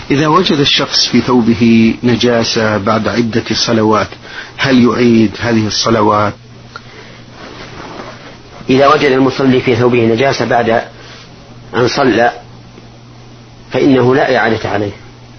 إذا وجد الشخص في ثوبه نجاسة بعد عدة صلوات هل يعيد هذه الصلوات؟ إذا وجد المصلي في ثوبه نجاسة بعد أن صلى فإنه لا إعادة عليه،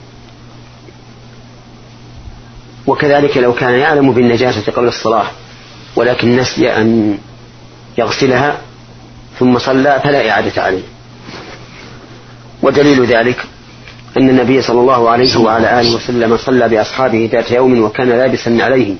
وكذلك لو كان يعلم بالنجاسة قبل الصلاة ولكن نسي أن يغسلها ثم صلى فلا إعادة عليه. ودليل ذلك أن النبي صلى الله عليه وعلى آله وسلم صلى بأصحابه ذات يوم وكان لابسا عليهم،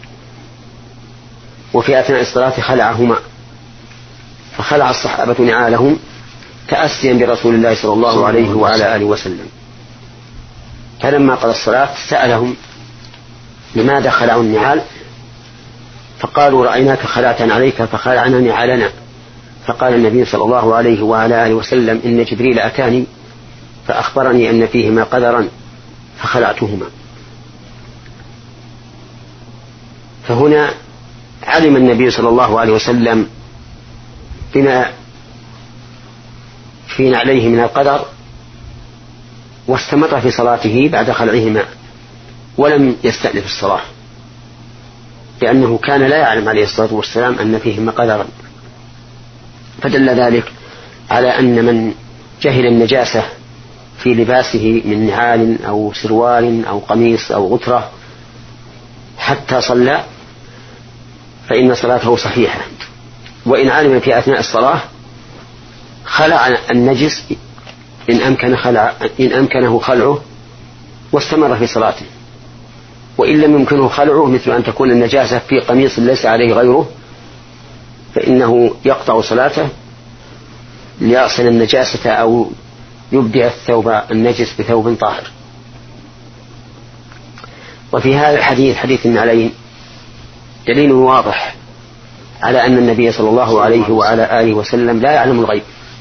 وفي أثناء الصلاة خلعهما، فخلع الصحابة نعالهم تأسيا برسول الله صلى الله عليه وعلى آله وسلم. فلما قضى الصلاة سألهم لماذا خلعوا النعال؟ فقالوا رأيناك خلعت عليك فخلعنا نعالنا. فقال النبي صلى الله عليه وعلى آله وسلم إن جبريل أتاني فأخبرني أن فيهما قدرا فخلعتهما. فهنا علم النبي صلى الله عليه وسلم بما في نعليه من القدر واستمر في صلاته بعد خلعهما ولم يستأنف الصلاة، لأنه كان لا يعلم عليه الصلاة والسلام أن فيهما قدرا. فدل ذلك على أن من جهل النجاسة في لباسه من نعال أو سروال أو قميص أو غترة حتى صلى فإن صلاته صحيحة، وإن علم في أثناء الصلاة خلع النجس إن أمكنه خلعه واستمر في صلاته، وإن لم يمكنه خلعه مثل أن تكون النجاسة في قميص ليس عليه غيره فإنه يقطع صلاته ليغسل النجاسة أو يبدع الثوب النجس بثوب طاهر. وفي هذا الحديث حديث النعلين دليل واضح على أن النبي صلى الله عليه وعلى آله وسلم لا يعلم الغيب،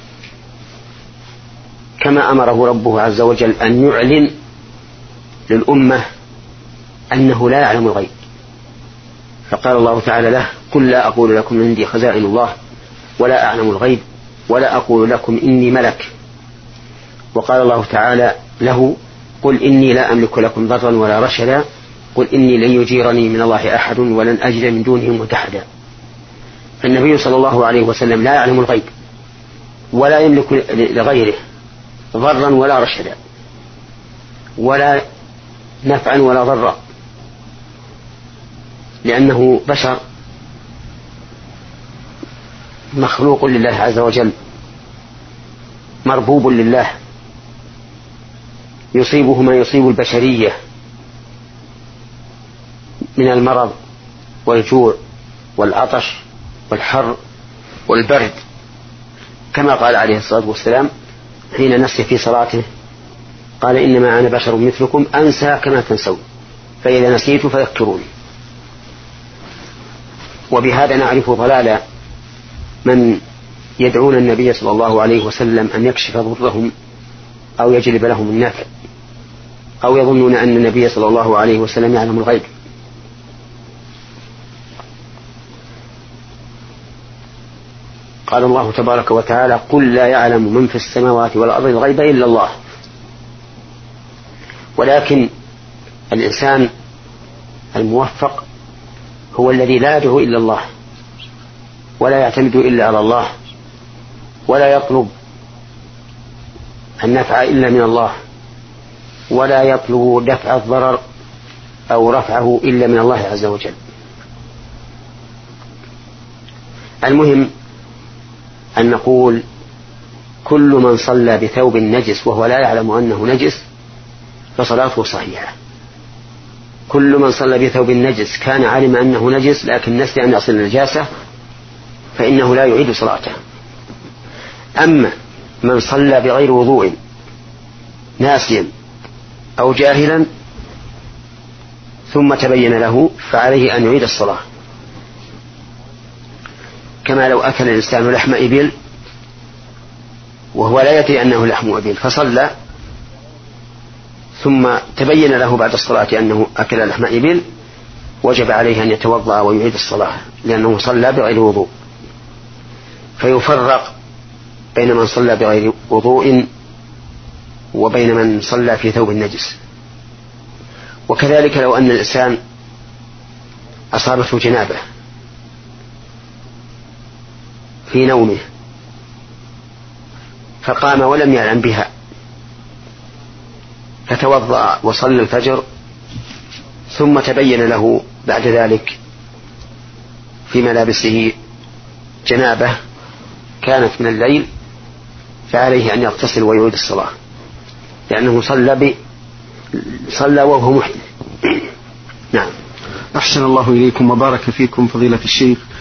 كما أمره ربه عز وجل أن يعلن للأمة أنه لا يعلم الغيب. فقال الله تعالى له قل لا أقول لكم عندي خزائن الله ولا أعلم الغيب ولا أقول لكم إني ملك. وقال الله تعالى له قل إني لا أملك لكم ضرا ولا رشدا قل إني لن يجيرني من الله أحد ولن أجد من دونه ملتحدا. فالنبي صلى الله عليه وسلم لا يعلم الغيب ولا يملك لغيره ضرا ولا رشدا ولا نفعا ولا ضرا، لأنه بشر مخلوق لله عز وجل مربوب لله يصيبه ما يصيب البشرية من المرض والجوع والعطش والحر والبرد، كما قال عليه الصلاة والسلام حين نسي في صلاته قال إنما أنا بشر مثلكم أنسى كما تنسون فإذا نسيت فذكروني. وبهذا نعرف ضلال من يدعون النبي صلى الله عليه وسلم أن يكشف ضرهم أو يجلب لهم النفع أو يظنون أن النبي صلى الله عليه وسلم يعلم الغيب. قال الله تبارك وتعالى قل لا يعلم من في السماوات والأرض الغيب إلا الله. ولكن الإنسان الموفق هو الذي لا يدعو إلا الله ولا يعتمد إلا على الله ولا يطلب النفع إلا من الله ولا يطلب دفع الضرر أو رفعه إلا من الله عز وجل. المهم أن نقول كل من صلى بثوب نجس وهو لا يعلم أنه نجس فصلاته صحيحة. كل من صلى بثوب نجس كان علم أنه نجس لكن نسي أن يصل النجاسة فإنه لا يعيد صلاته. أما من صلى بغير وضوء ناسيا أو جاهلا ثم تبين له فعليه أن يعيد الصلاة، كما لو أكل الإنسان لحم إبل وهو لا يدري أنه لحم إبل فصلى ثم تبين له بعد الصلاة أنه أكل لحم إبل وجب عليه أن يتوضأ ويعيد الصلاة لأنه صلى بغير وضوء. فيفرق بين من صلى بغير وضوء وبين من صلى في ثوب النجس. وكذلك لو أن الإنسان أصابته جنابة في نومه فقام ولم يعلم بها فتوضأ وصلى الفجر ثم تبين له بعد ذلك في ملابسه جنابة كانت من الليل، فعليه أن يغتسل ويعيد الصلاة لأنه صلى وهو محدث. نعم. أحسن الله إليكم وبارك فيكم فضيلة الشيخ.